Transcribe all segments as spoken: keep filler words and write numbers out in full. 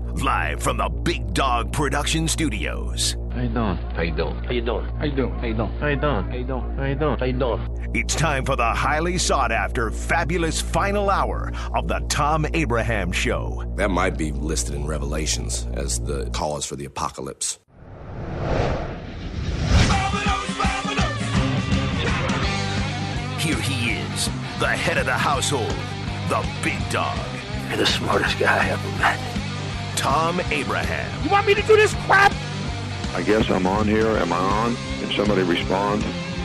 live from the Big Dog Production Studios. How you doing? How you doing? How you doing? How you doing? How you doing? How you doing? How you doing? How you doing? How you doing? It's time for the highly sought-after, fabulous final hour of the Tom Abraham Show. That might be listed in Revelations as the cause for the apocalypse. Here he is, the head of the household, the big dog. You're the smartest guy I ever met. Tom Abraham. You want me to do this crap? I guess I'm on here. Am I on? Can somebody respond?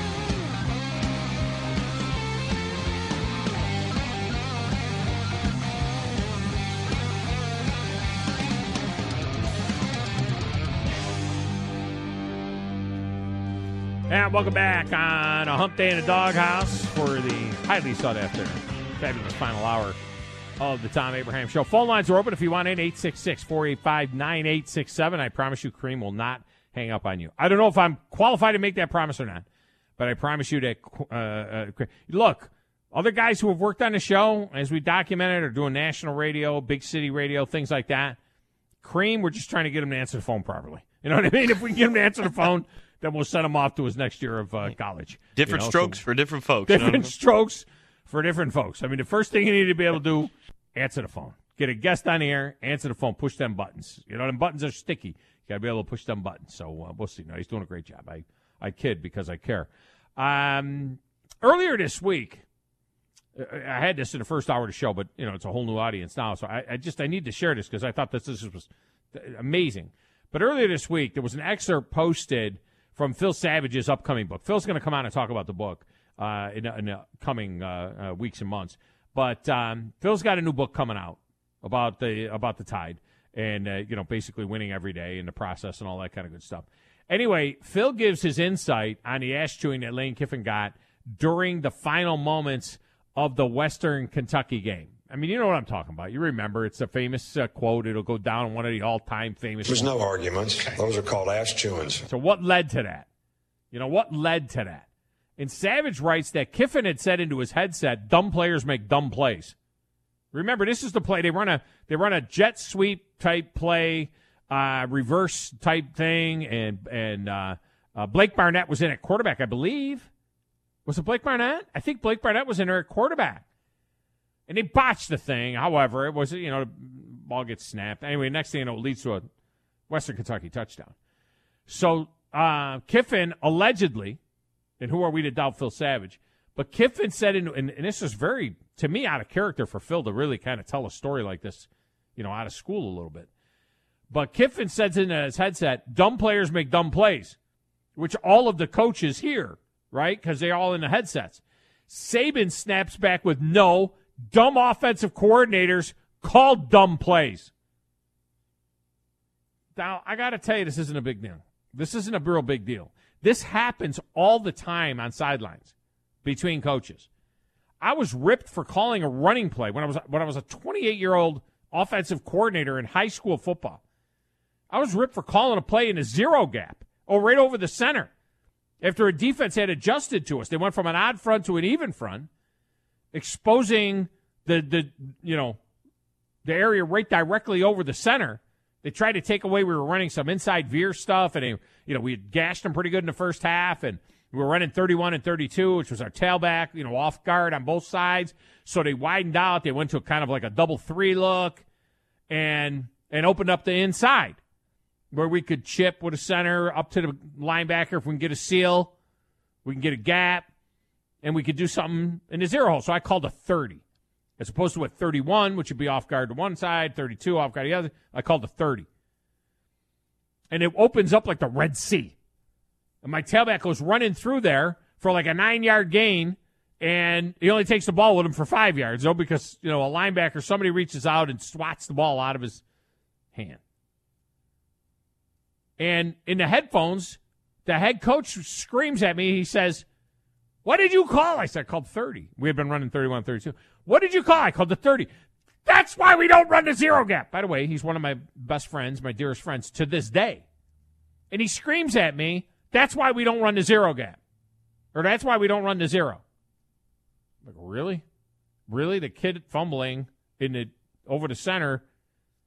And welcome back on a hump day in a doghouse for the highly sought after, fabulous final hour of the Tom Abraham Show. Phone lines are open if you want in, eight six six, four eight five, nine eight six seven. I promise you Kareem will not hang up on you. I don't know if I'm qualified to make that promise or not, but I promise you that, uh, uh, look, other guys who have worked on the show, as we documented, are doing national radio, big city radio, things like that. Kareem, we're just trying to get him to answer the phone properly. You know what I mean? If we can get him to answer the phone, then we'll send him off to his next year of uh, college. Different you know? strokes so, for different folks. Different you know? strokes for different folks. I mean, the first thing you need to be able to do, answer the phone. Get a guest on the air, answer the phone, push them buttons. You know, them buttons are sticky. You got to be able to push them buttons. So uh, we'll see. No, he's doing a great job. I, I kid because I care. Um, earlier this week, I had this in the first hour of the show, but, you know, it's a whole new audience now. So I, I just, I need to share this because I thought this, this was amazing. But earlier this week, there was an excerpt posted from Phil Savage's upcoming book. Phil's going to come on and talk about the book uh, in, in the coming uh, uh, weeks and months. But um, Phil's got a new book coming out about the about the Tide and, uh, you know, basically winning every day in the process and all that kind of good stuff. Anyway, Phil gives his insight on the ass chewing that Lane Kiffin got during the final moments of the Western Kentucky game. I mean, you know what I'm talking about. You remember, it's a famous uh, quote. It'll go down one of the all-time famous There's quotes. no arguments. Those are called ass chewings. So what led to that? You know, what led to that? And Savage writes that Kiffin had said into his headset, dumb players make dumb plays. Remember, this is the play. They run a they run a jet sweep type play, uh, reverse type thing, and and uh, uh, Blake Barnett was in at quarterback, I believe. Was it Blake Barnett? I think Blake Barnett was in there at quarterback. And they botched the thing. However, it was, you know, the ball gets snapped. Anyway, next thing you know, it leads to a Western Kentucky touchdown. So uh, Kiffin allegedly, and who are we to doubt Phil Savage, but Kiffin said, in, and, and this is very, to me, out of character for Phil to really kind of tell a story like this, you know, out of school a little bit. But Kiffin says in his headset, dumb players make dumb plays, which all of the coaches hear, right? Because they're all in the headsets. Saban snaps back with no. Dumb offensive coordinators call dumb plays. Now, I got to tell you, this isn't a big deal. This isn't a real big deal. This happens all the time on sidelines between coaches. I was ripped for calling a running play when I was when I was a twenty-eight-year-old offensive coordinator in high school football. I was ripped for calling a play in a zero gap, or right over the center, after a defense had adjusted to us. They went from an odd front to an even front, exposing the, the you know, the area right directly over the center. They tried to take away, we were running some inside veer stuff, and, they, you know, we had gashed them pretty good in the first half, and we were running thirty-one and thirty-two, which was our tailback, you know, off guard on both sides. So they widened out. They went to a kind of like a double three look and and opened up the inside where we could chip with a center up to the linebacker if we can get a seal. We can get a gap. And we could do something in the zero hole. So I called a thirty. As opposed to a thirty-one, which would be off guard to one side, thirty-two off guard to the other. I called a thirty. And it opens up like the Red Sea. And my tailback goes running through there for like a nine-yard gain, and he only takes the ball with him for five yards, though, because, you know, a linebacker, somebody reaches out and swats the ball out of his hand. And in the headphones, the head coach screams at me. He says, what did you call? I said, I called thirty. We had been running thirty-one, thirty-two. What did you call? I called the thirty. That's why we don't run the zero gap. By the way, he's one of my best friends, my dearest friends to this day. And he screams at me, that's why we don't run the zero gap. Or that's why we don't run the zero. I'm like, really? Really? The kid fumbling in the over the center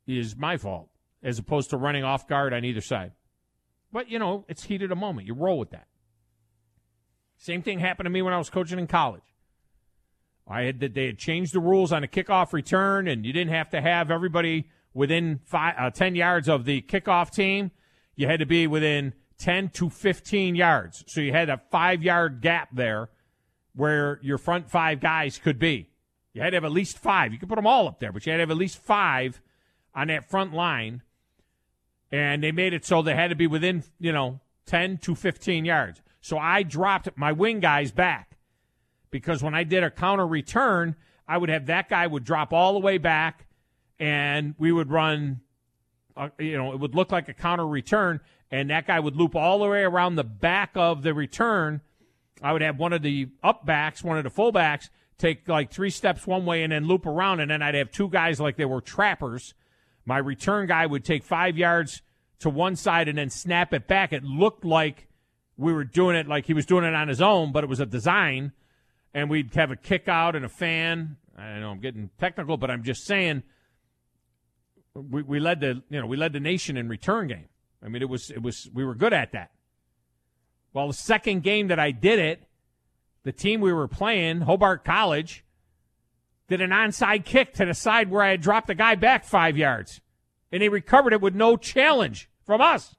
is my fault, as opposed to running off guard on either side. But, you know, it's heat of the moment. You roll with that. Same thing happened to me when I was coaching in college. I had They had changed the rules on a kickoff return, and you didn't have to have everybody within five, uh, ten yards of the kickoff team. You had to be within ten to fifteen yards. So you had a five-yard gap there where your front five guys could be. You had to have at least five. You could put them all up there, but you had to have at least five on that front line. And they made it so they had to be within, you know, ten to fifteen yards. So I dropped my wing guys back because when I did a counter return, I would have that guy would drop all the way back, and we would run, uh, you know, it would look like a counter return, and that guy would loop all the way around the back of the return. I would have one of the up backs, one of the fullbacks, take like three steps one way and then loop around, and then I'd have two guys like they were trappers. My return guy would take five yards to one side and then snap it back. It looked like we were doing it like he was doing it on his own, but it was a design, and we'd have a kick out and a fan. I know I'm getting technical, but I'm just saying we, we led the you know we led the nation in return game. I mean, it was it was we were good at that. Well, the second game that I did it, the team we were playing, Hobart College, did an onside kick to the side where I had dropped the guy back five yards, and he recovered it with no challenge from us.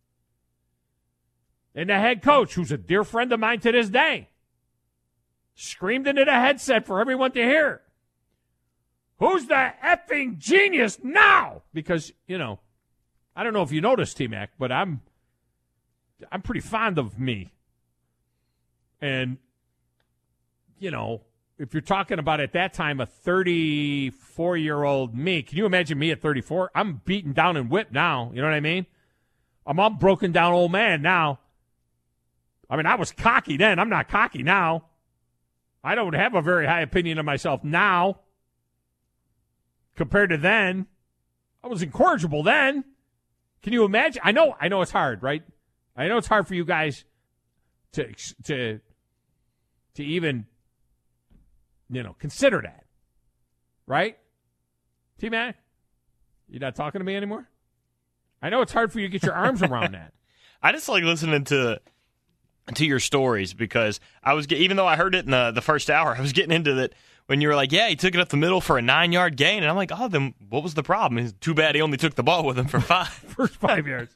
And the head coach, who's a dear friend of mine to this day, screamed into the headset for everyone to hear, "Who's the effing genius now?" Because, you know, I don't know if you noticed, T-Mac, but I'm I'm pretty fond of me. And, you know, if you're talking about at that time a thirty-four-year-old me, can you imagine me at thirty-four? I'm beaten down and whipped now. You know what I mean? I'm all broken down old man now. I mean, I was cocky then. I'm not cocky now. I don't have a very high opinion of myself now compared to then. I was incorrigible then. Can you imagine? I know I know it's hard, right? I know it's hard for you guys to to to even, you know, consider that. Right? T-Mac, you not talking to me anymore? I know it's hard for you to get your arms around that. I just like listening to to your stories because I was, even though I heard it in the, the first hour, I was getting into that when you were like, yeah, he took it up the middle for a nine-yard gain. And I'm like, oh, then what was the problem? It's too bad he only took the ball with him for five. First five yards.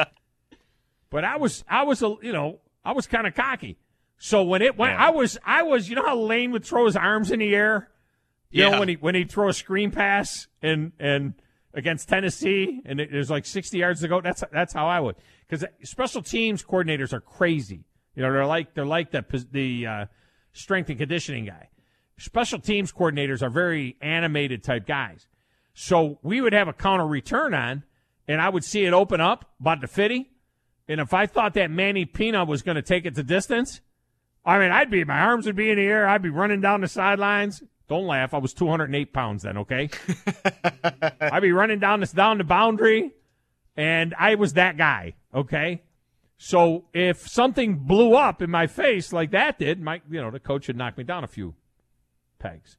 But I was, I was, a, you know, I was kind of cocky. So when it went, yeah. I was, I was, you know how Lane would throw his arms in the air? You yeah. know, when he when he'd throw a screen pass and and against Tennessee, and it, there's like sixty yards to go. That's that's how I would, because special teams coordinators are crazy. You know, they're like they're like the the uh, strength and conditioning guy. Special teams coordinators are very animated type guys. So we would have a counter return on, and I would see it open up about the fifty, and if I thought that Manny Pina was going to take it to distance, I mean, I'd be my arms would be in the air. I'd be running down the sidelines. Don't laugh. I was two hundred eight pounds then, okay? I'd be running down this down the boundary, and I was that guy, okay? So if something blew up in my face like that did, my you know, the coach would knock me down a few pegs.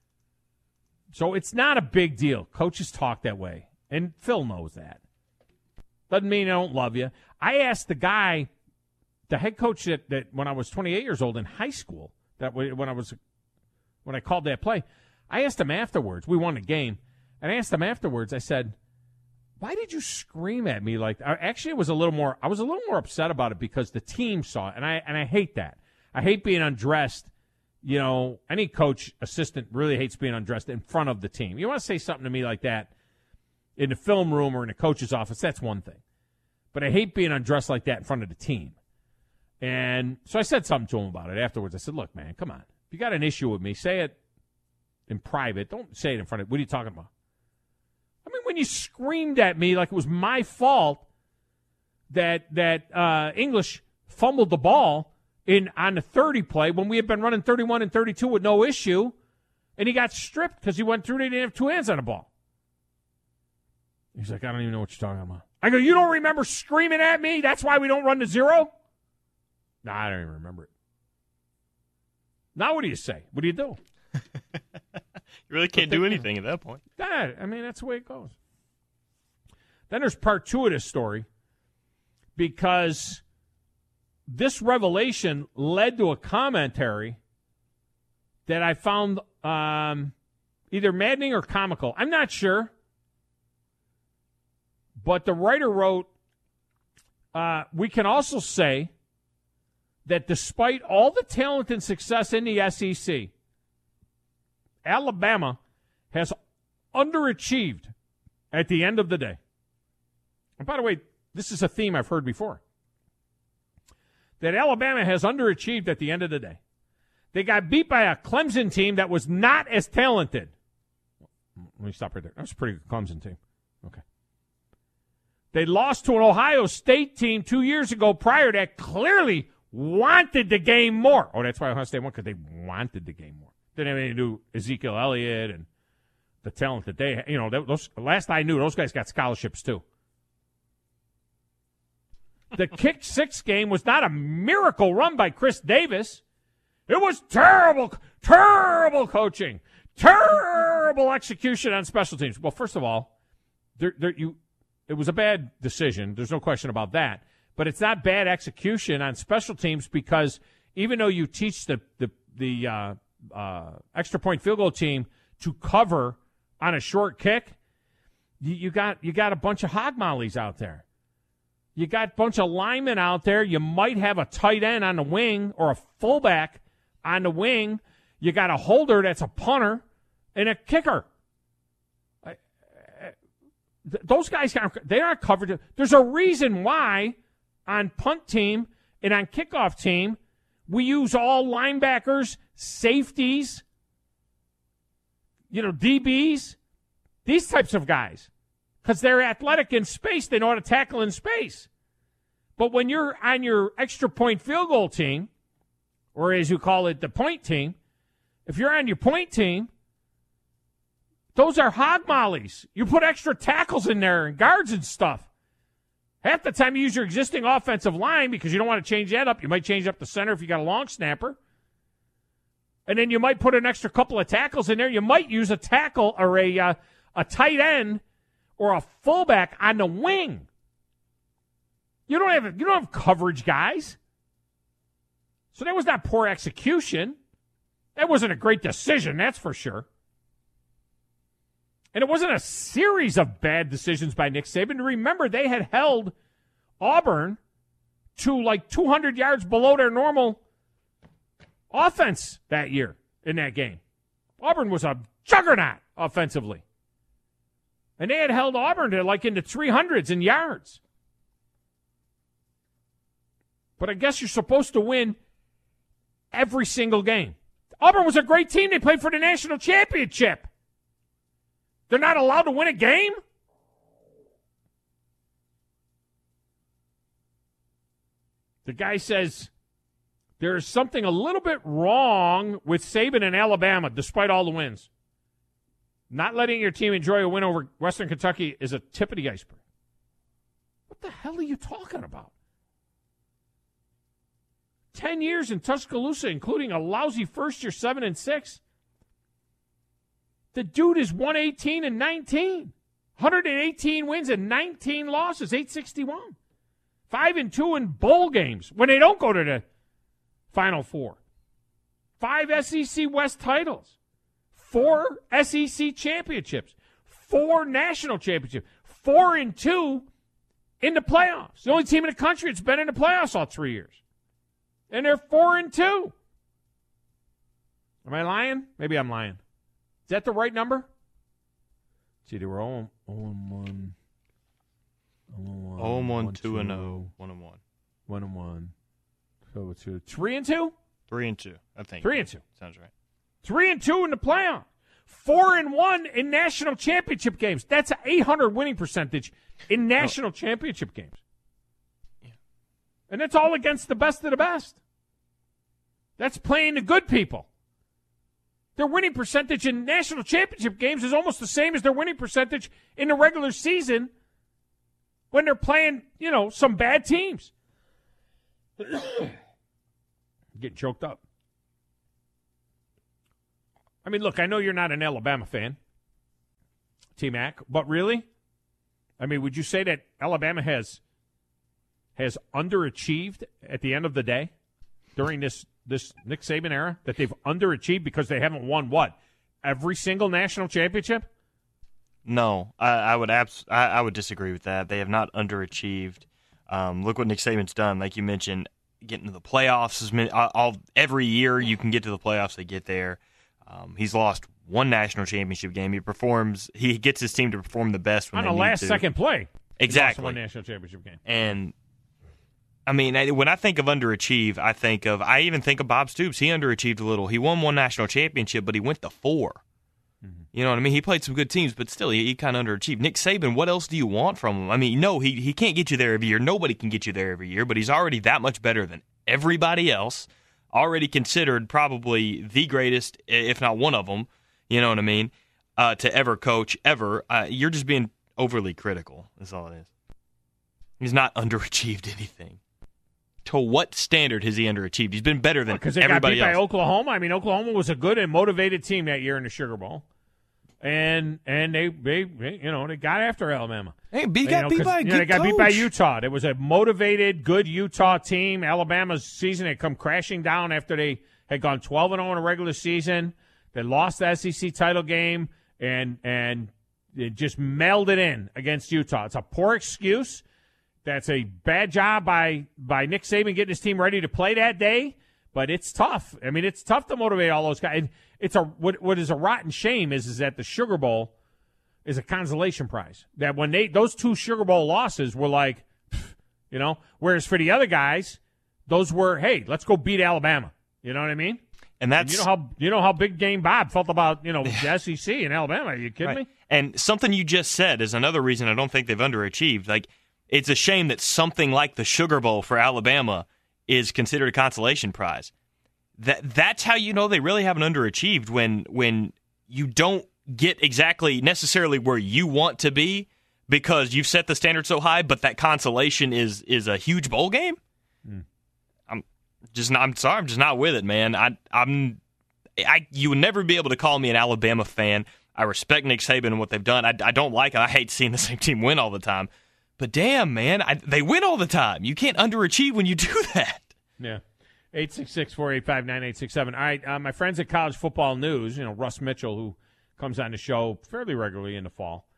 So it's not a big deal. Coaches talk that way, and Phil knows that. Doesn't mean I don't love you. I asked the guy, the head coach that, that when I was twenty-eight years old in high school, that when I was when I called that play, I asked him afterwards. We won a game, and I asked him afterwards. I said, "Why did you scream at me like?" Actually, it was a little more. I was a little more upset about it because the team saw it, and I and I hate that. I hate being undressed. You know, any coach assistant really hates being undressed in front of the team. You want to say something to me like that in the film room or in the coach's office? That's one thing, but I hate being undressed like that in front of the team. And so I said something to him about it afterwards. I said, "Look, man, come on. If you got an issue with me, say it in private. Don't say it in front of. What are you talking about?" I mean, when you screamed at me like it was my fault that that uh, English fumbled the ball in on the thirty play when we had been running thirty-one and thirty-two with no issue, and he got stripped because he went through and he didn't have two hands on the ball. He's like, "I don't even know what you're talking about." I go, "You don't remember screaming at me? That's why we don't run to zero?" No, nah, I don't even remember it. Now what do you say? What do you do? You really can't do anything at that point. That, I mean, that's the way it goes. Then there's part two of this story, because this revelation led to a commentary that I found um, either maddening or comical. I'm not sure. But the writer wrote, uh, we can also say that despite all the talent and success in the S E C, Alabama has underachieved at the end of the day. And by the way, this is a theme I've heard before. That Alabama has underachieved at the end of the day. They got beat by a Clemson team that was not as talented. Let me stop right there. That was a pretty good Clemson team. Okay. They lost to an Ohio State team two years ago prior to that, clearly wanted the game more. Oh, that's why Ohio State won, because they wanted the game more. Didn't have anything to do with Ezekiel Elliott and the talent that they, you know, those, last I knew, those guys got scholarships too. The kick six game was not a miracle run by Chris Davis. It was terrible, terrible coaching, terrible execution on special teams. Well, first of all, there, there, you, it was a bad decision. There's no question about that. But it's not bad execution on special teams, because even though you teach the the, the uh, uh, extra point field goal team to cover on a short kick, you, you got you got a bunch of hog mollies out there. You got a bunch of linemen out there. You might have a tight end on the wing or a fullback on the wing. You got a holder that's a punter and a kicker. Those guys, they aren't covered. There's a reason why on punt team and on kickoff team we use all linebackers, safeties, you know, D Bs, these types of guys. Because they're athletic in space. They know how to tackle in space. But when you're on your extra point field goal team, or as you call it, the point team, if you're on your point team, those are hog mollies. You put extra tackles in there and guards and stuff. Half the time you use your existing offensive line because you don't want to change that up. You might change up the center if you got a long snapper. And then you might put an extra couple of tackles in there. You might use a tackle or a uh, a tight end or a fullback on the wing. You don't have you don't have coverage guys. So that was not poor execution. That wasn't a great decision, that's for sure. And it wasn't a series of bad decisions by Nick Saban. Remember, they had held Auburn to like two hundred yards below their normal offense that year in that game. Auburn was a juggernaut offensively. And they had held Auburn to like into three hundreds in yards. But I guess you're supposed to win every single game. Auburn was a great team. They played for the national championship. They're not allowed to win a game? The guy says there's something a little bit wrong with Saban and Alabama, despite all the wins. Not letting your team enjoy a win over Western Kentucky is a tip of the iceberg. What the hell are you talking about? Ten years in Tuscaloosa, including a lousy first year, seven and six. The dude is one eighteen and nineteen. one hundred eighteen wins and nineteen losses, eight sixty-one. Five and two in bowl games when they don't go to the Final Four. Five S E C West titles. Four S E C championships. Four national championships. Four and two in the playoffs. The only team in the country that's been in the playoffs all three years. And they're four and two. Am I lying? Maybe I'm lying. Is that the right number? Let's see, they were all and one. Oh and one, two and oh, one and one. One and one. So it's two. Three and two? Three and two, I think. Three and two. Sounds right. Three and two in the playoff. Four and one in national championship games. That's an eight hundred winning percentage in national oh. championship games. Yeah. And that's all against the best of the best. That's playing the good people. Their winning percentage in national championship games is almost the same as their winning percentage in the regular season when they're playing, you know, some bad teams. Get choked up. I mean, look, I know you're not an Alabama fan, T-Mac, but really? I mean, would you say that Alabama has has underachieved at the end of the day during this this Nick Saban era? That they've underachieved because they haven't won what? Every single national championship? No, I, I would abs- I, I would disagree with that. They have not underachieved. Um, look what Nick Saban's done. Like you mentioned, getting to the playoffs is all, all every year you can get to the playoffs. They get there. Um, he's lost one national championship game. He performs. He gets his team to perform the best when on they a need last to. second play. Exactly, one national championship game. And I mean, I, when I think of underachieve, I think of I even think of Bob Stoops. He underachieved a little. He won one national championship, but he went to four. Mm-hmm. You know what I mean? He played some good teams, but still, he, he kind of underachieved. Nick Saban, what else do you want from him? I mean, no, he he can't get you there every year. Nobody can get you there every year, but he's already that much better than everybody else. Already considered probably the greatest, if not one of them. You know what I mean? Uh, to ever coach ever. Uh, you're just being overly critical. That's all it is. He's not underachieved anything. To what standard has he underachieved? He's been better than because everybody they got beat else. by Oklahoma. I mean, Oklahoma was a good and motivated team that year in the Sugar Bowl, and and they they, they you know they got after Alabama. Hey, B got you know, beat by a you good know, They got coach. beat by Utah. It was a motivated, good Utah team. Alabama's season had come crashing down after they had gone twelve and oh in a regular season. They lost the S E C title game and and it just mailed it in against Utah. It's a poor excuse. That's a bad job by, by Nick Saban getting his team ready to play that day, but it's tough. I mean, it's tough to motivate all those guys. It's a what what is a rotten shame is is that the Sugar Bowl is a consolation prize. That when they those two Sugar Bowl losses were like, you know, whereas for the other guys, those were, hey, let's go beat Alabama. You know what I mean? And that's and you know how you know how big game Bob felt about, you know, the S E C and Alabama. Are you kidding right. me? And something you just said is another reason I don't think they've underachieved. Like, it's a shame that something like the Sugar Bowl for Alabama is considered a consolation prize. That that's how you know they really haven't underachieved, when when you don't get exactly necessarily where you want to be because you've set the standard so high, but that consolation is is a huge bowl game. Mm. I'm just not, I'm sorry, I'm just not with it, man. I I'm I you would never be able to call me an Alabama fan. I respect Nick Saban and what they've done. I, I don't like it. I hate seeing the same team win all the time. But damn, man, I, they win all the time. You can't underachieve when you do that. Yeah. eight six six, four eight five, nine eight six seven. All right, uh, my friends at College Football News, you know, Russ Mitchell, who comes on the show fairly regularly in the fall.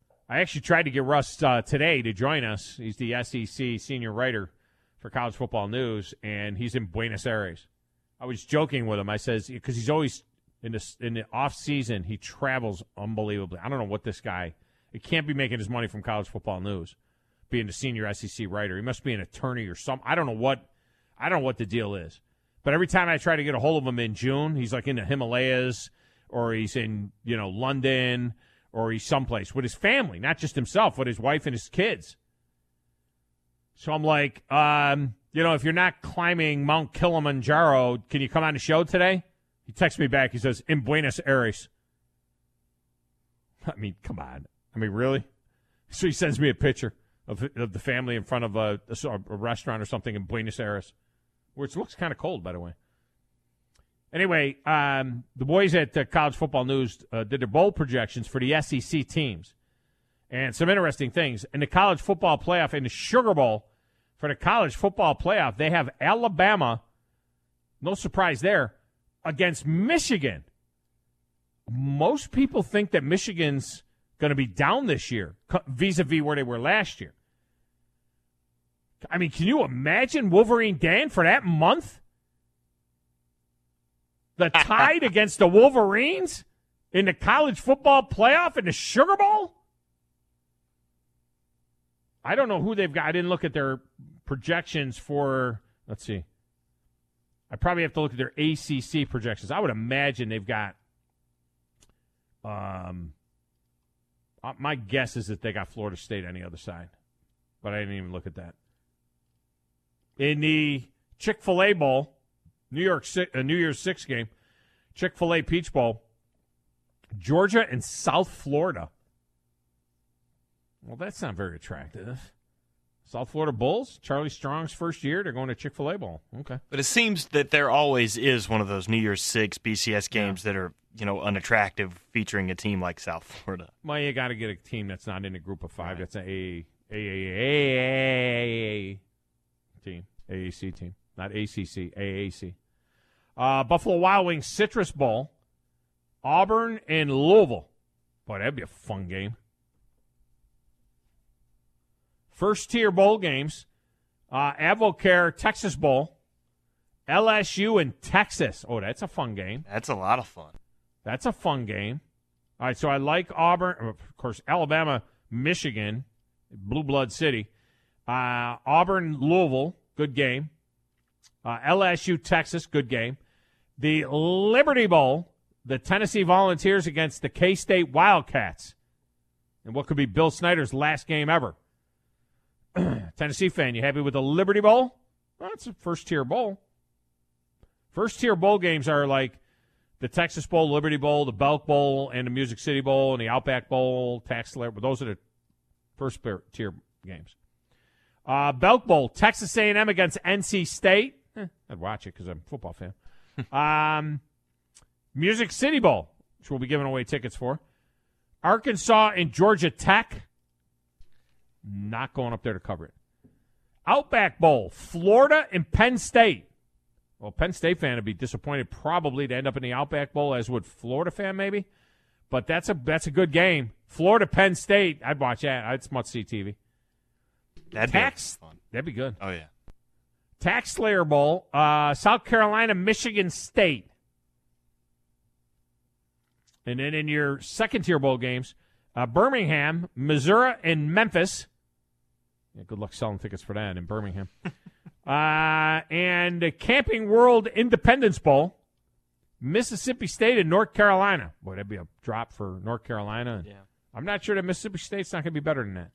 I actually tried to get Russ uh, today to join us. He's the S E C senior writer for College Football News, and he's in Buenos Aires. I was joking with him. I says, because he's always in the, in the off season, he travels unbelievably. I don't know what this guy, he can't be making his money from College Football News, being the senior S E C writer. He must be an attorney or something. I don't know what I don't know what the deal is. But every time I try to get a hold of him in June, he's like in the Himalayas, or he's in, you know, London, or he's someplace with his family, not just himself, with his wife and his kids. So I'm like, um, you know, if you're not climbing Mount Kilimanjaro, can you come on the show today? He texts me back. He says, in Buenos Aires. I mean, come on. I mean, really? So he sends me a picture of, of the family in front of a, a, a restaurant or something in Buenos Aires, which looks kind of cold, by the way. Anyway, um, the boys at uh, College Football News uh, did their bowl projections for the S E C teams. And some interesting things. In the college football playoff, in the Sugar Bowl, for the college football playoff, they have Alabama, no surprise there, against Michigan. Most people think that Michigan's going to be down this year vis-a-vis where they were last year. I mean, can you imagine Wolverine Dan for that month? The Tide against the Wolverines in the college football playoff in the Sugar Bowl? I don't know who they've got. I didn't look at their projections for, let's see. I probably have to look at their A C C projections. I would imagine they've got, um, my guess is that they got Florida State on the other side. But I didn't even look at that. In the Chick-fil-A Bowl, New York, uh, New Year's Six game, Chick-fil-A Peach Bowl, Georgia and South Florida. Well, that's not very attractive. South Florida Bulls, Charlie Strong's first year, they're going to Chick-fil-A Bowl. Okay. But it seems that there always is one of those New Year's Six B C S games yeah. that are you know, unattractive featuring a team like South Florida. Well, you got to get a team that's not in a group of five. Right. That's an A A A team, A A C team, not A C C, A A C. Uh, Buffalo Wild Wings Citrus Bowl, Auburn and Louisville. Boy, that'd be a fun game. First tier bowl games, uh, Avocare Texas Bowl, L S U and Texas. Oh, that's a fun game. That's a lot of fun. That's a fun game. All right, so I like Auburn. Of course, Alabama, Michigan, Blue Blood City. Uh, Auburn, Louisville, good game. Uh, L S U, Texas, good game. The Liberty Bowl, the Tennessee Volunteers against the K-State Wildcats. And what could be Bill Snyder's last game ever. Tennessee fan, you happy with the Liberty Bowl? Well, it's a first-tier bowl. First-tier bowl games are like the Texas Bowl, Liberty Bowl, the Belk Bowl, and the Music City Bowl, and the Outback Bowl, Tax Slayer. But those are the first-tier games. Uh, Belk Bowl, Texas A and M against N C State. Eh, I'd watch it because I'm a football fan. um, Music City Bowl, which we'll be giving away tickets for. Arkansas and Georgia Tech. Not going up there to cover it. Outback Bowl, Florida and Penn State. Well, Penn State fan would be disappointed probably to end up in the Outback Bowl, as would Florida fan maybe. But that's a that's a good game. Florida, Penn State, I'd watch that. It's must-see T V. That'd Tax, be fun. That'd be good. Oh, yeah. Tax Slayer Bowl, uh, South Carolina, Michigan State. And then in your second-tier bowl games, uh, Birmingham, Missouri, and Memphis. Yeah, good luck selling tickets for that in Birmingham. uh, and the Camping World Independence Bowl, Mississippi State and North Carolina. Boy, that'd be a drop for North Carolina. Yeah. I'm not sure that Mississippi State's not going to be better than that.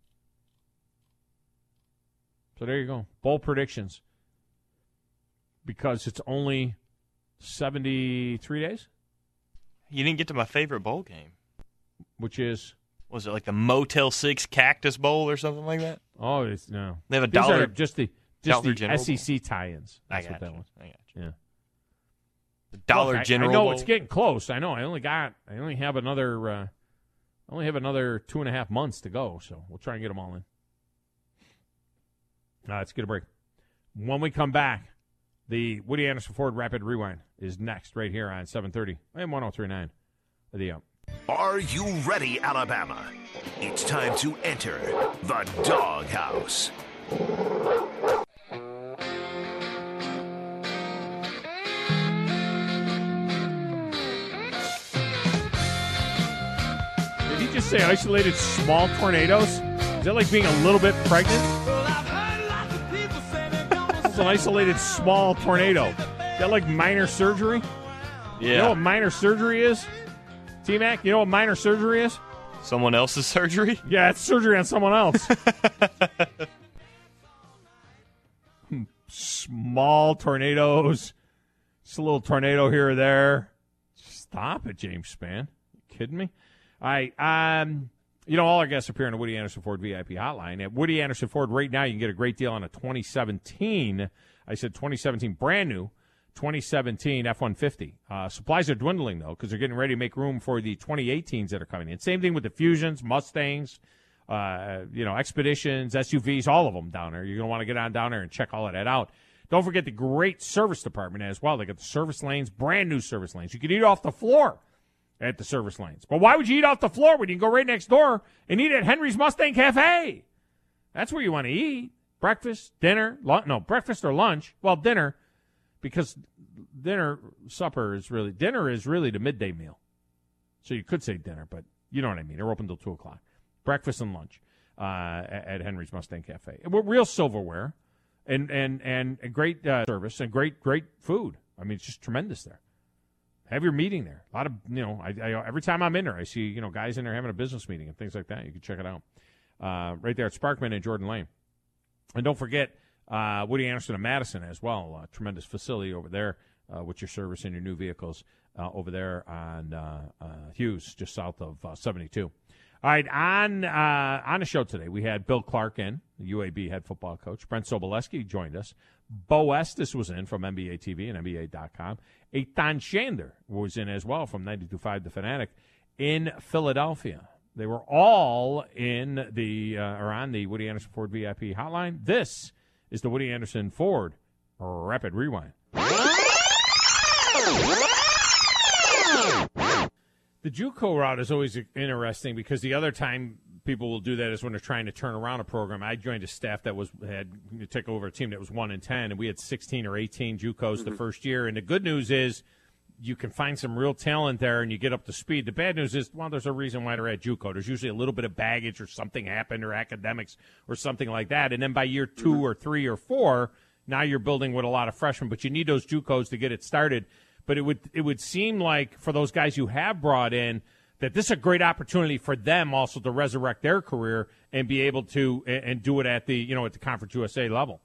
So there you go. Bowl predictions. Because it's only seventy-three days? You didn't get to my favorite bowl game. Which is? Was it like the Motel six Cactus Bowl or something like that? Oh, it's no. They have a These dollar. are just the, just the General S E C tie-ins. That's I got what that you. was. I got you. Yeah. The Dollar Look, I, General I know Bowl. it's getting close. I know. I only got. I only have another. Uh, I only have another two and a half months to go. So we'll try and get them all in. All right, let's get a break. When we come back, the Woody Anderson Ford Rapid Rewind is next right here on seven thirty and one oh three point nine. The up. Are you ready, Alabama? It's time to enter the doghouse. Did he just say isolated small tornadoes? Is that like being a little bit pregnant? It's an isolated small tornado. Is that like minor surgery? Yeah. You know what minor surgery is? T-Mac, you know what minor surgery is? Someone else's surgery? Yeah, it's surgery on someone else. Small tornadoes. Just a little tornado here or there. Stop it, James Spann. You kidding me? All right. Um, you know, all our guests appear on the Woody Anderson Ford V I P hotline. At Woody Anderson Ford right now, you can get a great deal on a twenty seventeen. I said twenty seventeen, brand new. twenty seventeen F one fifty. Uh, supplies are dwindling, though, because they're getting ready to make room for the twenty eighteens that are coming in. Same thing with the Fusions, Mustangs, uh, you know, Expeditions, S U Vs, all of them down there. You're going to want to get on down there and check all of that out. Don't forget the great service department as well. They got the service lanes, brand new service lanes. You can eat off the floor at the service lanes. But why would you eat off the floor when you can go right next door and eat at Henry's Mustang Cafe? That's where you want to eat. Breakfast, dinner, lunch, no, breakfast or lunch. Well, dinner. Because dinner, supper is really, dinner is really the midday meal. So you could say dinner, but you know what I mean. They're open till two o'clock. Breakfast and lunch uh, at Henry's Mustang Cafe. We're real silverware and, and, and a great uh, service and great, great food. I mean, it's just tremendous there. Have your meeting there. A lot of, you know, I, I, every time I'm in there, I see, you know, guys in there having a business meeting and things like that. You can check it out. Uh, right there at Sparkman and Jordan Lane. And don't forget, Uh, Woody Anderson and Madison as well. Uh, tremendous facility over there uh, with your service and your new vehicles uh, over there on uh, uh, Hughes, just south of uh, seventy-two. All right, on uh, on the show today, we had Bill Clark in, the U A B head football coach. Brent Sobolewski joined us. Bo Estes was in from N B A T V and N B A dot com. Eitan Shander was in as well from ninety-two point five The Fanatic in Philadelphia. They were all in the uh, or on the Woody Anderson Ford V I P hotline. This is the Woody Anderson Ford Rapid Rewind. The JUCO route is always interesting because the other time people will do that is when they're trying to turn around a program. I joined a staff that was had to take over a team that was one and ten, and we had sixteen or eighteen JUCOs mm-hmm. the first year. And the good news is you can find some real talent there and you get up to speed. The bad news is, well, there's a reason why they're at JUCO. There's usually a little bit of baggage or something happened or academics or something like that. And then by year two mm-hmm. or three or four, now you're building with a lot of freshmen. But you need those JUCOs to get it started. But it would it would seem like for those guys you have brought in that this is a great opportunity for them also to resurrect their career and be able to and, and do it at the you know at the Conference U S A level.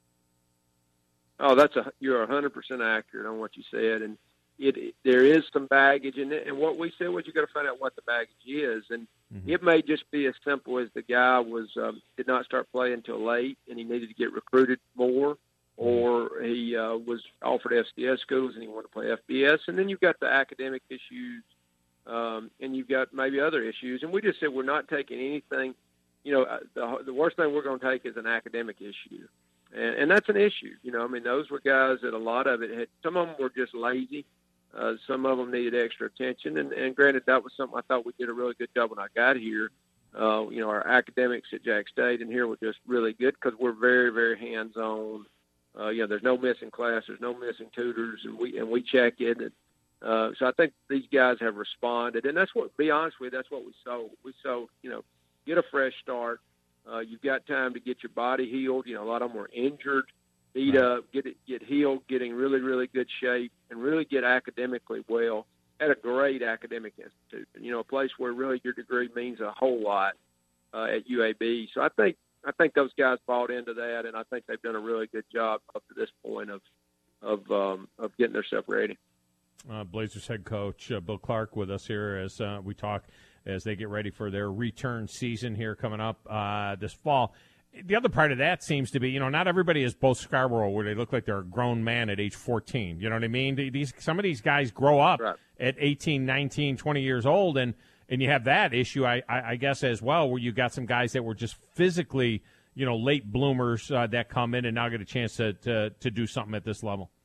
Oh, that's a you're a hundred percent accurate on what you said, and it, it there is some baggage in it. And what we said was you got to find out what the baggage is, and mm-hmm. it may just be as simple as the guy was um, did not start playing until late, and he needed to get recruited more. Or he uh, was offered F C S schools and he wanted to play F B S. And then you've got the academic issues, um, and you've got maybe other issues. And we just said we're not taking anything. You know, the, the worst thing we're going to take is an academic issue. And, and that's an issue. You know, I mean, those were guys that a lot of it had – some of them were just lazy. Uh, some of them needed extra attention. And, and granted, that was something I thought we did a really good job when I got here. Uh, you know, our academics at Jack State and here were just really good because we're very, very hands-on. Uh, you know, there's no missing class, there's no missing tutors, and we and we check in. And, uh, so I think these guys have responded, and that's what. To be honest with you, that's what we sold. We sold, you know, get a fresh start. Uh, you've got time to get your body healed. You know, a lot of them were injured, beat up, get it, get healed, get in really, really good shape, and really get academically well at a great academic institute. And, you know, a place where really your degree means a whole lot uh, at U A B. So I think. I think those guys bought into that, and I think they've done a really good job up to this point of of um, of getting themselves ready. Uh, Blazers head coach uh, Bill Clark with us here as uh, we talk as they get ready for their return season here coming up uh, this fall. The other part of that seems to be, you know, not everybody is Bo Scarborough where they look like they're a grown man at age fourteen. You know what I mean? These some of these guys grow up right. at eighteen, nineteen, twenty years old, and And you have that issue, I, I, I guess, as well, where you got some guys that were just physically, you know, late bloomers uh, that come in and now get a chance to, to to do something at this level.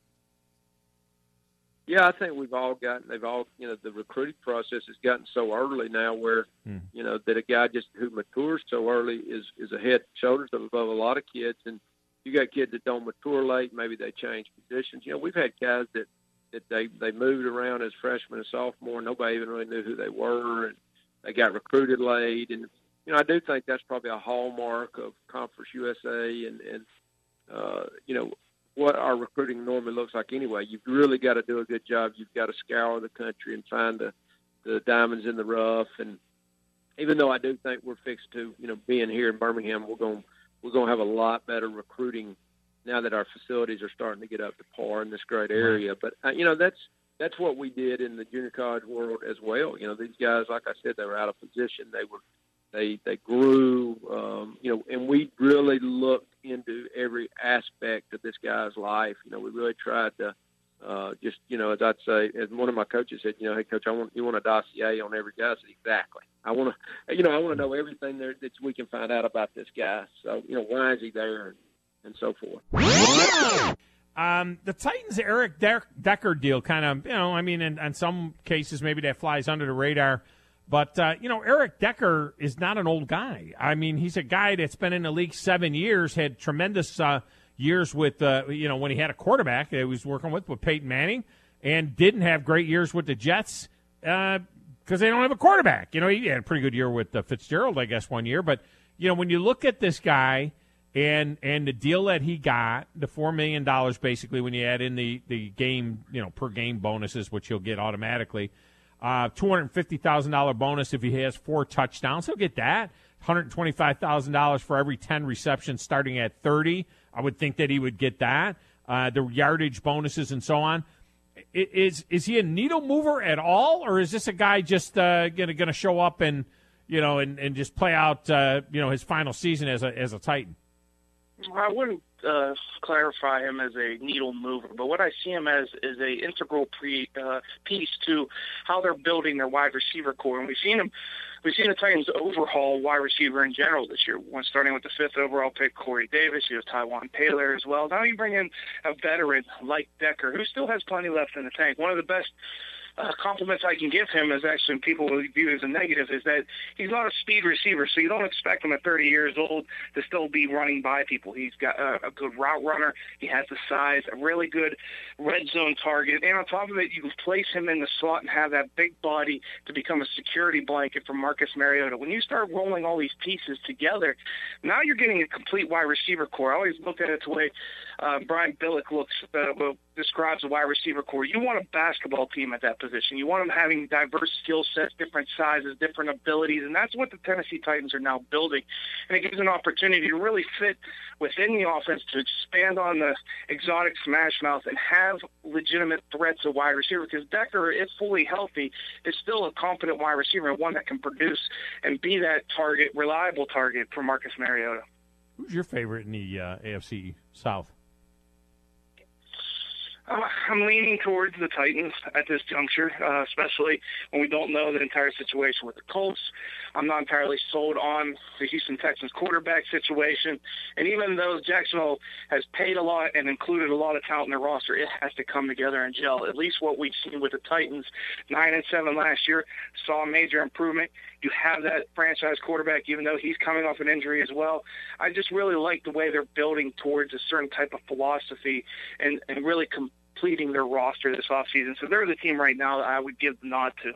Yeah, I think we've all gotten, they've all, you know, the recruiting process has gotten so early now where, mm. you know, that a guy just who matures so early is, is a head and shoulders above a lot of kids. And you got kids that don't mature late, maybe they change positions. You know, we've had guys that, that they, they moved around as freshmen and sophomore. Nobody even really knew who they were, and they got recruited late. And, you know, I do think that's probably a hallmark of Conference U S A and, and uh, you know, what our recruiting normally looks like anyway. You've really got to do a good job. You've got to scour the country and find the, the diamonds in the rough. And even though I do think we're fixed to, you know, being here in Birmingham, we're going we're going to have a lot better recruiting now that our facilities are starting to get up to par in this great area. But, uh, you know, that's that's what we did in the junior college world as well. You know, these guys, like I said, they were out of position. They were they they grew, um, you know, and we really looked into every aspect of this guy's life. You know, we really tried to uh, just, you know, as I'd say, as one of my coaches said, you know, hey, Coach, I want you want a dossier on every guy. I said, exactly. I want to, you know, I want to know everything there that we can find out about this guy. So, you know, why is he there? And, and so forth. Um, the Titans' Eric De- Decker deal kind of, you know, I mean, in, in some cases maybe that flies under the radar. But, uh, you know, Eric Decker is not an old guy. I mean, he's a guy that's been in the league seven years, had tremendous uh, years with, uh, you know, when he had a quarterback that he was working with, with Peyton Manning, and didn't have great years with the Jets because uh, they don't have a quarterback. You know, he had a pretty good year with uh, Fitzgerald, I guess, one year. But, you know, when you look at this guy, And and the deal that he got, the four million dollars basically when you add in the, the game, you know, per game bonuses, which he'll get automatically, uh, two hundred fifty thousand dollars bonus if he has four touchdowns. He'll get that. one hundred twenty-five thousand dollars for every ten receptions starting at thirty. I would think that he would get that. Uh, the yardage bonuses and so on. Is is he a needle mover at all, or is this a guy just uh, going to show up and, you know, and, and just play out, uh, you know, his final season as a as a Titan? I wouldn't uh, clarify him as a needle mover, but what I see him as is a integral pre, uh, piece to how they're building their wide receiver core. And we've seen him, we've seen the Titans overhaul wide receiver in general this year. One starting with the fifth overall pick, Corey Davis. You have Tywan Taylor as well. Now you bring in a veteran like Decker, who still has plenty left in the tank. One of the best Uh, compliments I can give him is actually people will view as a negative is that he's not a speed receiver, so you don't expect him at thirty years old to still be running by people. He's got a, a good route runner. He has the size, a really good red zone target, and on top of it, you can place him in the slot and have that big body to become a security blanket for Marcus Mariota. When you start rolling all these pieces together, now you're getting a complete wide receiver core. I always look at it the way uh, Brian Billick looks uh, well, describes a wide receiver core. You want a basketball team at that position. You want them having diverse skill sets, different sizes, different abilities, and that's what the Tennessee Titans are now building. And it gives an opportunity to really fit within the offense to expand on the exotic smash mouth and have legitimate threats of wide receiver, because Decker, if fully healthy, is still a competent wide receiver and one that can produce and be that target, reliable target for Marcus Mariota. Who's your favorite in the uh, A F C South? Uh, I'm leaning towards the Titans at this juncture, uh, especially when we don't know the entire situation with the Colts. I'm not entirely sold on the Houston Texans quarterback situation. And even though Jacksonville has paid a lot and included a lot of talent in their roster, it has to come together and gel. At least what we've seen with the Titans, nine and seven last year, saw a major improvement. You have that franchise quarterback, even though he's coming off an injury as well. I just really like the way they're building towards a certain type of philosophy and, and really completing their roster this offseason. So they're the team right now that I would give the nod to.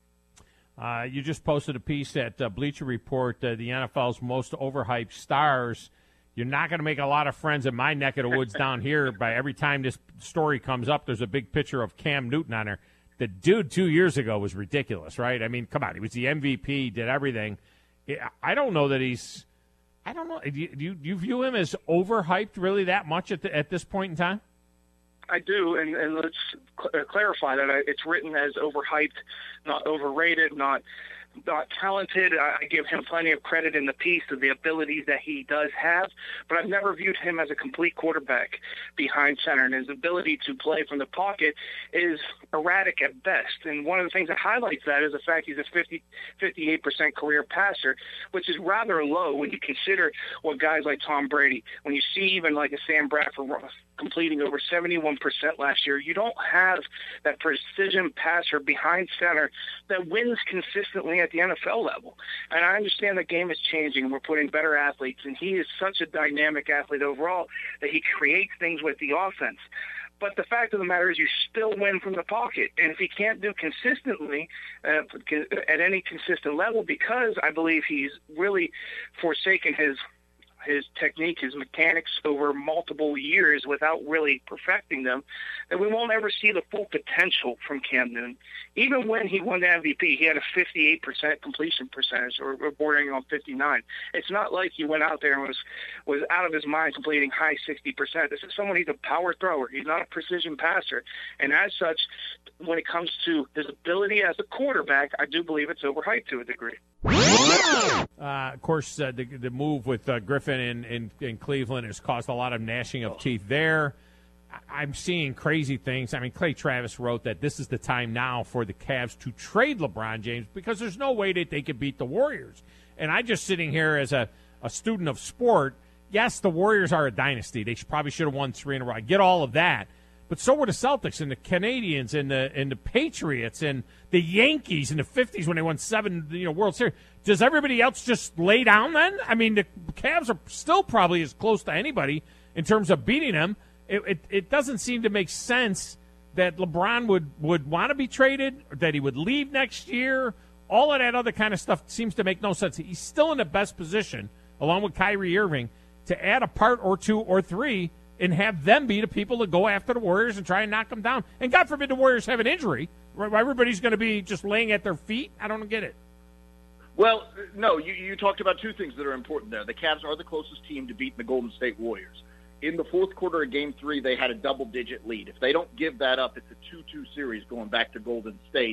Uh, you just posted a piece at uh, Bleacher Report, uh, the N F L's most overhyped stars. You're not going to make a lot of friends in my neck of the woods down here. By every time this story comes up, there's a big picture of Cam Newton on there. The dude two years ago was ridiculous, right? I mean, come on. He was the M V P, did everything. I don't know that he's – I don't know. Do you, do you, do you view him as overhyped really that much at, the, at this point in time? I do, and, and let's cl- clarify that. It's written as overhyped, not overrated, not not talented. I give him plenty of credit in the piece of the abilities that he does have, but I've never viewed him as a complete quarterback behind center, and his ability to play from the pocket is erratic at best. And one of the things that highlights that is the fact he's a fifty, fifty-eight percent career passer, which is rather low when you consider what guys like Tom Brady, when you see even like a Sam Bradford completing over seventy-one percent last year. You don't have that precision passer behind center that wins consistently at the N F L level. And I understand the game is changing. We're putting better athletes, and he is such a dynamic athlete overall that he creates things with the offense. But the fact of the matter is you still win from the pocket. And if he can't do consistently uh, at any consistent level, because I believe he's really forsaken his his technique, his mechanics over multiple years without really perfecting them, then we won't ever see the full potential from Cam Newton. Even when he won the M V P, he had a fifty-eight percent completion percentage, or, or bordering on fifty-nine. It's not like he went out there and was, was out of his mind completing high sixty percent. This is someone, he's a power thrower. He's not a precision passer. And as such, when it comes to his ability as a quarterback, I do believe it's overhyped to a degree. Uh, of course, uh, the, the move with uh, Griffin in, in, in Cleveland has caused a lot of gnashing of teeth there. I, I'm seeing crazy things. I mean, Clay Travis wrote that this is the time now for the Cavs to trade LeBron James because there's no way that they could beat the Warriors. And I just sitting here as a, a student of sport, yes, the Warriors are a dynasty. They should, probably should have won three in a row. I get all of that. But so were the Celtics and the Canadians and the and the Patriots and the Yankees in the fifties when they won seven, you know, World Series. Does everybody else just lay down then? I mean, the Cavs are still probably as close to anybody in terms of beating them. It, it, it doesn't seem to make sense that LeBron would, would want to be traded, or that he would leave next year. All of that other kind of stuff seems to make no sense. He's still in the best position, along with Kyrie Irving, to add a part or two or three and have them be the people that go after the Warriors and try and knock them down. And God forbid the Warriors have an injury. Everybody's going to be just laying at their feet. I don't get it. Well, no, you, you talked about two things that are important there. The Cavs are the closest team to beating the Golden State Warriors. In the fourth quarter of Game three, they had a double-digit lead. If they don't give that up, it's a two two series going back to Golden State.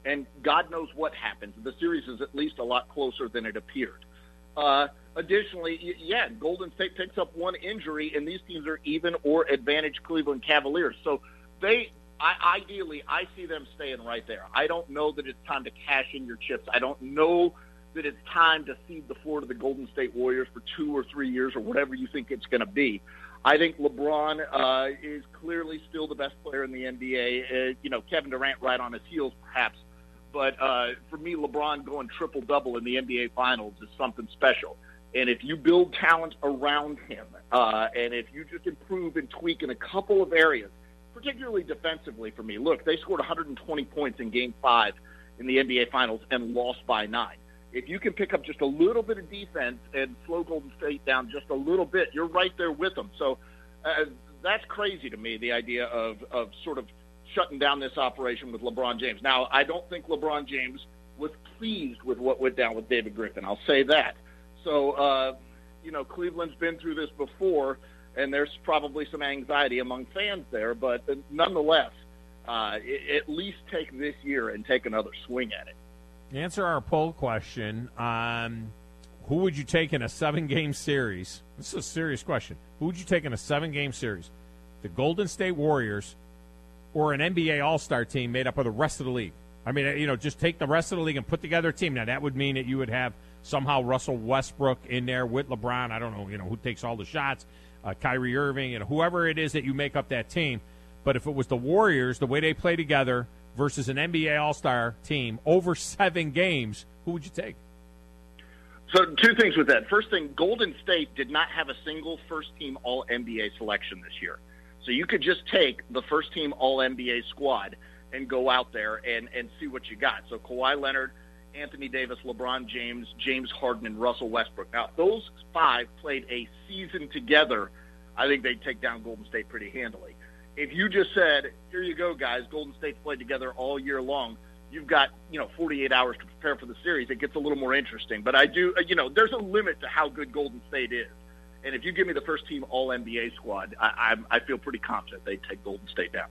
and God knows what happens. The series is at least a lot closer than it appeared. Uh, additionally, yeah, Golden State picks up one injury, and these teams are even or advantage Cleveland Cavaliers. So they, I, ideally, I see them staying right there. I don't know that it's time to cash in your chips. I don't know that it's time to cede the floor to the Golden State Warriors for two or three years or whatever you think it's going to be. I think LeBron uh, is clearly still the best player in the N B A. Uh, you know, Kevin Durant right on his heels, perhaps. But uh, for me, LeBron going triple-double in the N B A Finals is something special. And if you build talent around him, uh, and if you just improve and tweak in a couple of areas, particularly defensively for me, look, they scored one hundred twenty points in Game five in the N B A Finals and lost by nine. If you can pick up just a little bit of defense and slow Golden State down just a little bit, you're right there with them. So uh, that's crazy to me, the idea of, of sort of shutting down this operation with LeBron James. Now, I don't think LeBron James was pleased with what went down with David Griffin. I'll say that. So, uh, you know, Cleveland's been through this before, and there's probably some anxiety among fans there. But nonetheless, uh, at least take this year and take another swing at it. Answer our poll question. Um, who would you take in a seven-game series? This is a serious question. Who would you take in a seven-game series? The Golden State Warriors or an N B A All-Star team made up of the rest of the league? I mean, you know, just take the rest of the league and put together a team. Now, that would mean that you would have somehow Russell Westbrook in there with LeBron. I don't know, you know, who takes all the shots, uh, Kyrie Irving, and whoever it is that you make up that team. But if it was the Warriors, the way they play together versus an N B A All-Star team over seven games, who would you take? So two things with that. First thing, Golden State did not have a single first-team All-N B A selection this year. So you could just take the first-team All-N B A squad and go out there and, and see what you got. So Kawhi Leonard, Anthony Davis, LeBron James, James Harden, and Russell Westbrook. Now, those five played a season together. I think they'd take down Golden State pretty handily. If you just said, here you go, guys, Golden State's played together all year long, you've got, you know, forty-eight hours to prepare for the series, it gets a little more interesting. But I do, you know, there's a limit to how good Golden State is. And if you give me the first team All-N B A squad, I, I, I feel pretty confident they'd take Golden State down.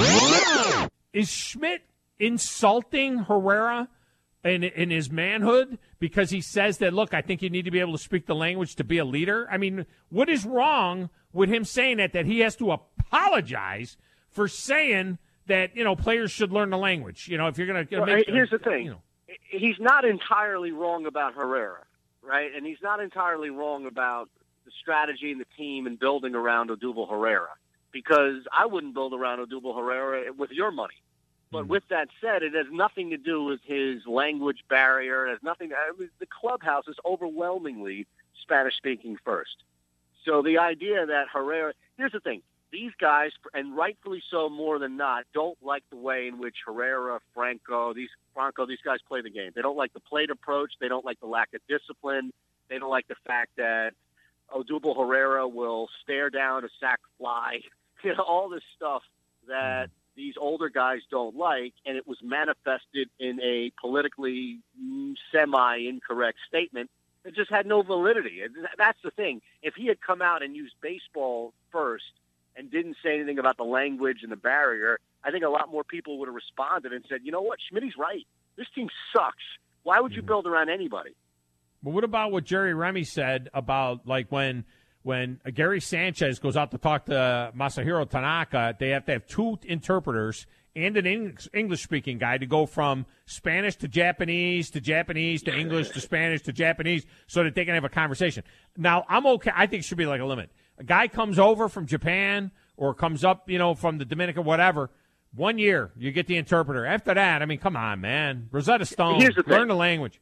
Is Schmidt insulting Herrera in, in his manhood because he says that, look, I think you need to be able to speak the language to be a leader? I mean, what is wrong with him saying that, that he has to apologize for saying that, you know, players should learn the language? You know, if you're going to well, make Here's the thing. You know. He's not entirely wrong about Herrera, right? And he's not entirely wrong about the strategy and the team and building around Odubel Herrera, because I wouldn't build around Odubel Herrera with your money. But with that said, it has nothing to do with his language barrier. It has nothing to, I mean, the clubhouse is overwhelmingly Spanish-speaking first. So the idea that Herrera – here's the thing. These guys, and rightfully so more than not, don't like the way in which Herrera, Franco, these Franco, these guys play the game. They don't like the plate approach. They don't like the lack of discipline. They don't like the fact that Odubel Herrera will stare down a sac fly. You know, all this stuff that – these older guys don't like, and it was manifested in a politically semi-incorrect statement that just had no validity. That's the thing. If he had come out and used baseball first and didn't say anything about the language and the barrier, I think a lot more people would have responded and said, you know what, Schmitty's right. This team sucks. Why would you build around anybody? Well, what about what Jerry Remy said about, like, when – When Gary Sanchez goes out to talk to Masahiro Tanaka, they have to have two interpreters and an English-speaking guy to go from Spanish to Japanese to Japanese to English to Spanish to Japanese so that they can have a conversation. Now, I'm okay. I think it should be like a limit. A guy comes over from Japan or comes up, you know, from the Dominican, whatever. One year, you get the interpreter. After that, I mean, come on, man. Rosetta Stone, the learn the language.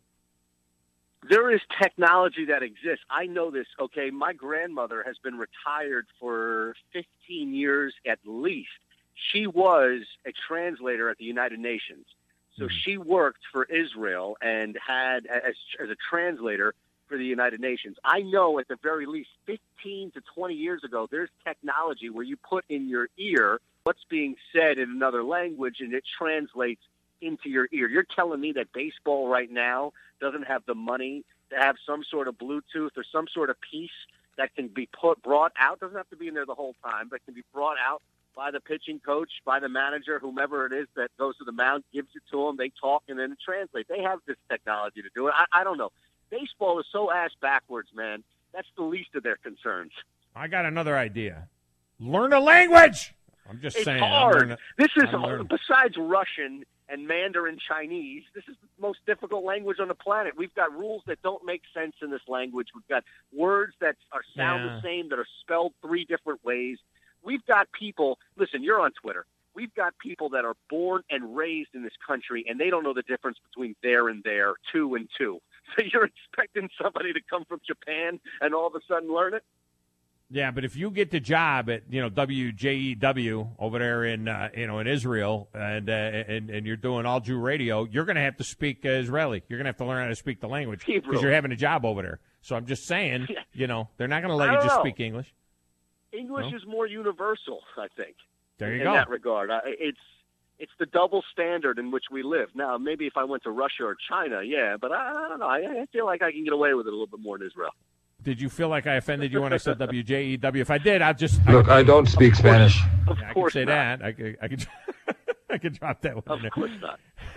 There is technology that exists. I know this, okay? My grandmother has been retired for fifteen years at least. She was a translator at the United Nations. So mm-hmm. she worked for Israel and had as, as a translator for the United Nations. I know at the very least fifteen to twenty years ago, there's technology where you put in your ear what's being said in another language and it translates into your ear. You're telling me that baseball right now doesn't have the money to have some sort of Bluetooth or some sort of piece that can be put brought out, doesn't have to be in there the whole time, but can be brought out by the pitching coach, by the manager, whomever it is that goes to the mound, gives it to them. They talk and then it translates. They have this technology to do it. I, I don't know. Baseball is so ass backwards, man. That's the least of their concerns. I got another idea. Learn a language. I'm just it's saying. hard. This is hard. Besides Russian and Mandarin Chinese, this is the most difficult language on the planet. We've got rules that don't make sense in this language. We've got words that are sound Yeah. the same that are spelled three different ways. We've got people. Listen, you're on Twitter. We've got people that are born and raised in this country, and they don't know the difference between there and there, two and two. So you're expecting somebody to come from Japan and all of a sudden learn it? Yeah, but if you get the job at you know W J E W over there in uh, you know in Israel and, uh, and and you're doing all Jew radio, you're going to have to speak uh, Israeli. You're going to have to learn how to speak the language because you're having a job over there. So I'm just saying, you know, they're not going to let I you don't just know. speak English. English No? is more universal, I think. There you in go. that regard. I, it's it's the double standard in which we live. Now, maybe if I went to Russia or China, yeah, but I, I don't know. I, I feel like I can get away with it a little bit more in Israel. Did you feel like I offended you when I said W J E W? If I did, I'll just Look, I don't speak Spanish. Of I, I course could say not. that. I could. I could. I could drop that one. Of in there. course not.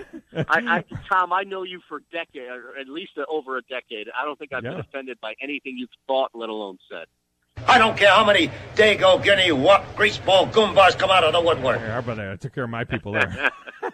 I, I, Tom, I know you for decade, or at least over a decade. I don't think I've Yeah. been offended by anything you've thought, let alone said. I don't care how many Dago, Guinea, what greaseball Goombas come out of the woodwork. Yeah, brother, I took care of my people there.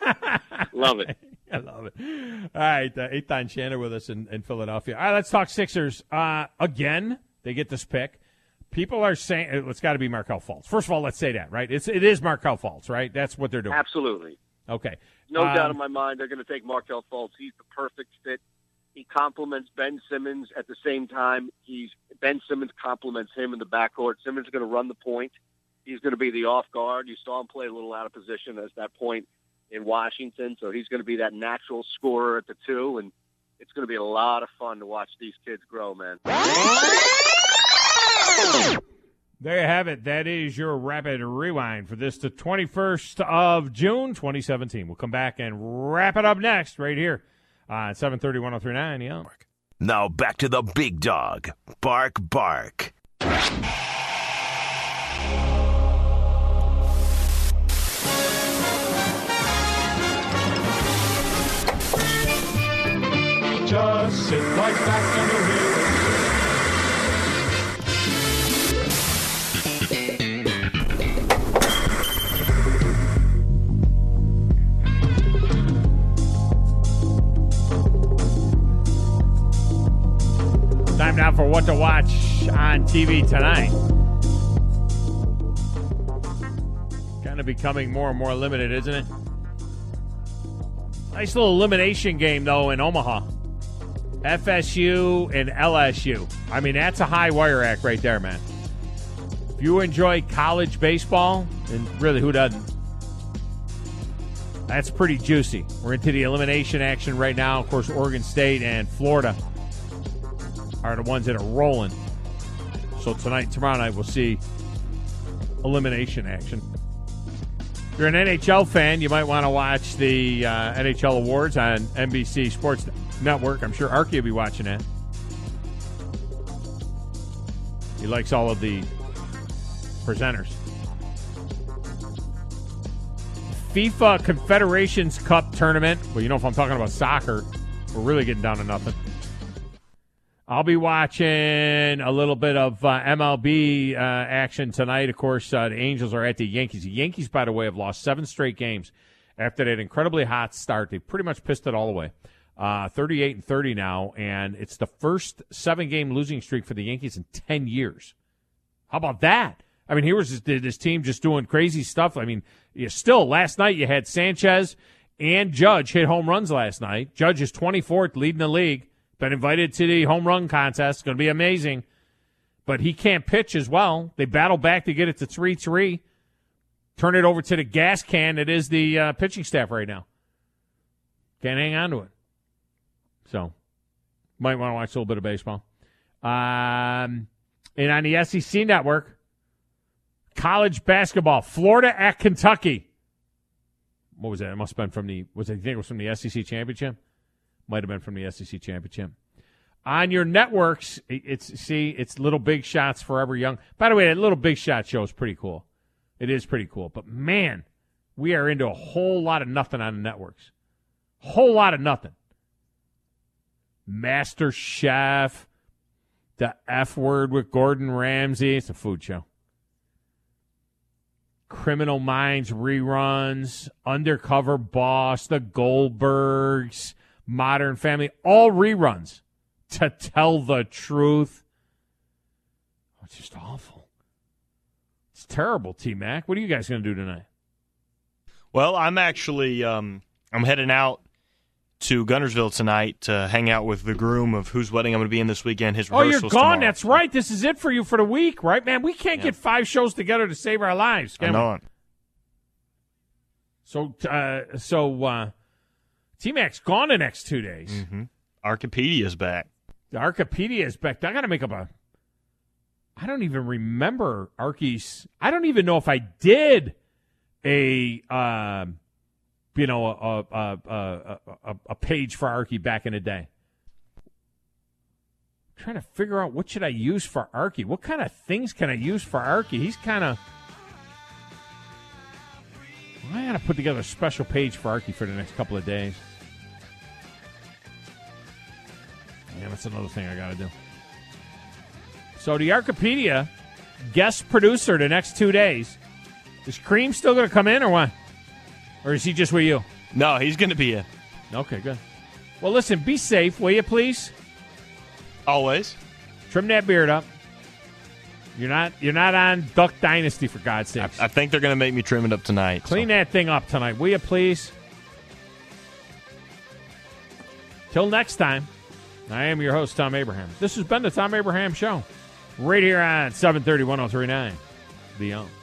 Love it. I love it. All right, uh, Eitan Chandler with us in, in Philadelphia. All right, let's talk Sixers. Uh, again, they get this pick. People are saying it's got to be Markelle Fultz. First of all, let's say that, right? It's it is Markelle Fultz, right? That's what they're doing. Absolutely. Okay. No um, doubt in my mind they're going to take Markelle Fultz. He's the perfect fit. He complements Ben Simmons at the same time. He's Ben Simmons complements him in the backcourt. Simmons is going to run the point. He's going to be the off guard. You saw him play a little out of position at that point in Washington, so he's going to be that natural scorer at the two, and it's going to be a lot of fun to watch these kids grow, man. There you have it. That is your rapid rewind for this, the twenty-first of June, twenty seventeen. We'll come back and wrap it up next right here on seven thirty, one oh three point nine. Yeah. Now back to the big dog. Bark, bark. Just sit right back and you'll hear it. Time now for what to watch on T V tonight. Kind of becoming more and more limited, isn't it? Nice little elimination game, though, in Omaha. F S U and L S U. I mean, that's a high wire act right there, man. If you enjoy college baseball, and really, who doesn't? That's pretty juicy. We're into the elimination action right now. Of course, Oregon State and Florida are the ones that are rolling. So tonight, tomorrow night, we'll see elimination action. If you're an N H L fan, you might want to watch the uh, N H L Awards on N B C Sports Network. I'm sure Archie will be watching that. He likes all of the presenters. FIFA Confederations Cup Tournament. Well, you know, if I'm talking about soccer, we're really getting down to nothing. I'll be watching a little bit of uh, M L B uh, action tonight. Of course, uh, the Angels are at the Yankees. The Yankees, by the way, have lost seven straight games after that incredibly hot start. They pretty much pissed it all away. Uh, thirty-eight and thirty now, and it's the first seven-game losing streak for the Yankees in ten years. How about that? I mean, here was this, this team just doing crazy stuff. I mean, you still, last night you had Sanchez and Judge hit home runs last night. Judge is twenty-fourth, leading the league. Been invited to the home run contest. It's going to be amazing. But he can't pitch as well. They battle back to get it to three three. Turn it over to the gas can. It is the uh, pitching staff right now. Can't hang on to it. So, might want to watch a little bit of baseball. Um, and on the S E C network, college basketball, Florida at Kentucky. What was that? It must have been from the, was it, I think it was from the S E C championship? Might have been from the S E C championship. On your networks, it's see, it's Little Big Shots Forever Young. By the way, that Little Big Shot show is pretty cool. It is pretty cool. But, man, we are into a whole lot of nothing on the networks. Whole lot of nothing. Master Chef, the F Word with Gordon Ramsay. It's a food show. Criminal Minds reruns, Undercover Boss, The Goldbergs, Modern Family, all reruns. To tell the truth. Oh, it's just awful. It's terrible, T-Mac. What are you guys going to do tonight? Well, I'm actually um, I'm heading out to Guntersville tonight to hang out with the groom of whose wedding I'm going to be in this weekend. His Oh, you're rehearsals gone. tomorrow. That's right. This is it for you for the week, right, man? We can't Yeah. get five shows together to save our lives. I Can know we? it. So, uh, so uh, T-Mac's gone the next two days. Mm-hmm. Archipedia's back. The Archipedia is back. I got to make up a. I don't even remember Archie's. I don't even know if I did a, um, you know, a a, a a a page for Archie back in the day. I'm trying to figure out what should I use for Archie. What kind of things can I use for Archie? He's kind of. I got to put together a special page for Archie for the next couple of days. Yeah, that's another thing I got to do. So the Archipedia guest producer the next two days. Is Cream still going to come in or what? Or is he just with you? No, he's going to be in. Okay, good. Well, listen, be safe, will you, please? Always. Trim that beard up. You're not you're not on Duck Dynasty, for God's sake. I, I think they're going to make me trim it up tonight. Clean so. that thing up tonight, will you, please? Till next time, I am your host, Tom Abraham. This has been the Tom Abraham Show, right here on seven thirty, one oh three point nine. Beyond.